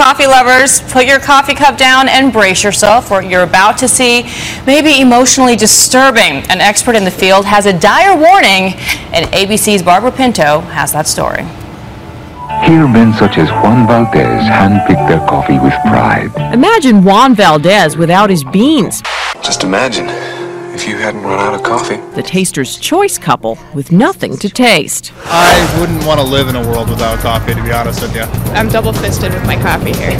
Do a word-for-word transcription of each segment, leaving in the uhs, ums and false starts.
coffee lovers, put your coffee cup down and brace yourself for what you're about to see. Maybe emotionally disturbing. An expert in the field has a dire warning, and A B C's Barbara Pinto has that story. Here, men such as Juan Valdez handpick their coffee with pride. Imagine Juan Valdez without his beans. Just imagine if you hadn't run out of coffee. The Taster's Choice couple with nothing to taste. I wouldn't want to live in a world without coffee, to be honest with you. I'm double-fisted with my coffee here.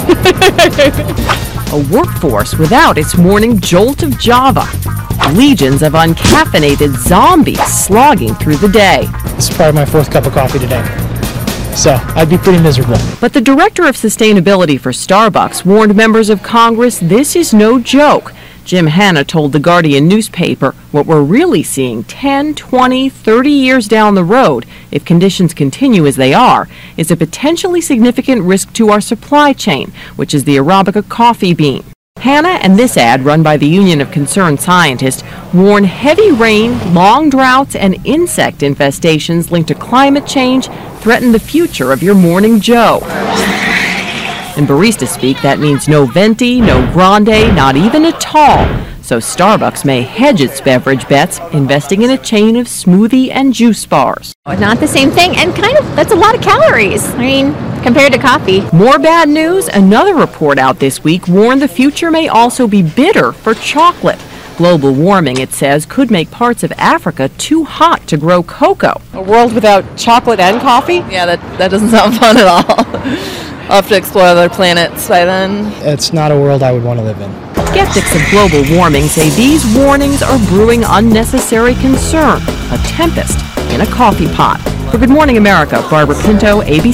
A workforce without its morning jolt of Java. Legions of uncaffeinated zombies slogging through the day. This is probably my fourth cup of coffee today, so I'd be pretty miserable. But the director of sustainability for Starbucks warned members of Congress this is no joke. Jim Hanna told the Guardian newspaper what we're really seeing ten, twenty, thirty years down the road, if conditions continue as they are, is a potentially significant risk to our supply chain, which is the Arabica coffee bean. Hanna and this ad, run by the Union of Concerned Scientists, warn heavy rain, long droughts, and insect infestations linked to climate change threaten the future of your morning Joe. In barista speak, that means no venti, no grande, not even a tall. So Starbucks may hedge its beverage bets, investing in a chain of smoothie and juice bars. Not the same thing, and kind of, that's a lot of calories. I mean, compared to coffee. More bad news. Another report out this week warned the future may also be bitter for chocolate. Global warming, it says, could make parts of Africa too hot to grow cocoa. A world without chocolate and coffee? Yeah, that, that doesn't sound fun at all. I'll have to explore other planets by then. It's not a world I would want to live in. Skeptics of global warming say these warnings are brewing unnecessary concern, a tempest in a coffee pot. For Good Morning America, Barbara Pinto, A B C.